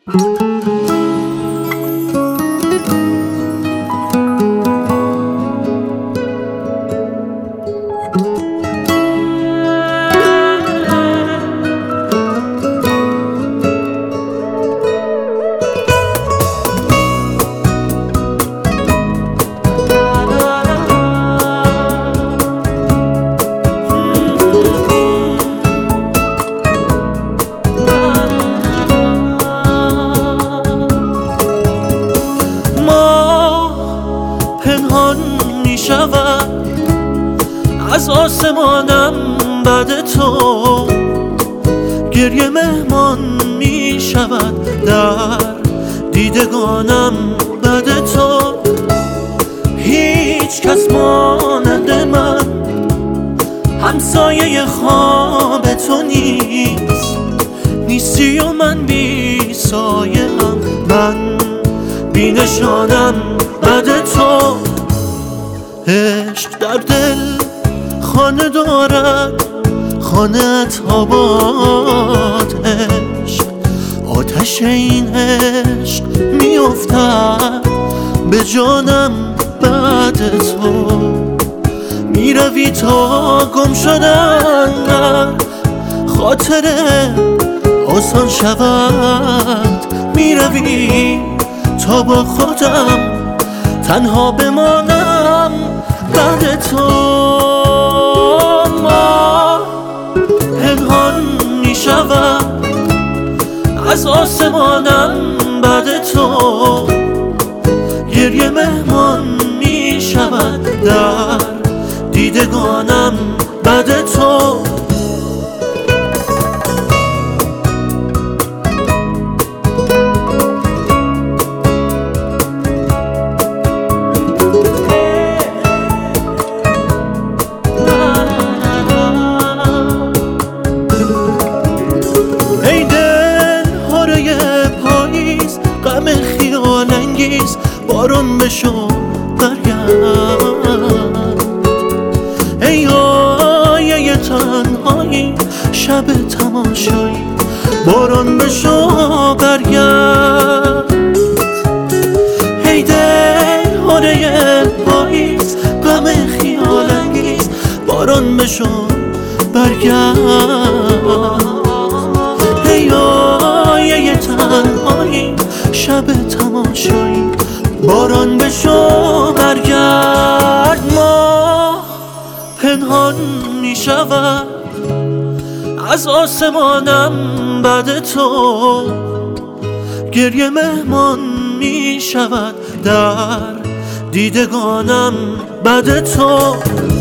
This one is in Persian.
پنهان می شود از آسمانم بعد تو، گریه مهمان می شود در دیدگانم بعد تو. هیچ کس مانند من همسایه خواب تو نیستی و من بی سایه هم، من بی نشانم بعد تو. عشق در دل خانه دارد، خانه‌ات آباد. عشق آتش این عشق میافتد به جانم بعد تو. میروی تا گم شدن در خاطره آسان شود، میروی تا با خودم تنها بمانم بعد تو. ما پنهان می شود از آسمانم بعد تو، گریه مهمان می شود در دیدگانم بعد تو. ای دل هاره پاییز، غم خیال انگیز، بارون بشو برگرد. ای آیه تنهایی، شب تماشایی، بارون بشو برگرد. ای دل هاره پاییز، غم خیال انگیز، بارون بشو برگرد. ای آیه تنهایی، شب تماشایی، باران بشو برگرد. ما پنهان می شود از آسمانم بعد تو، گریه مهمان می شود در دیدگانم بعد تو.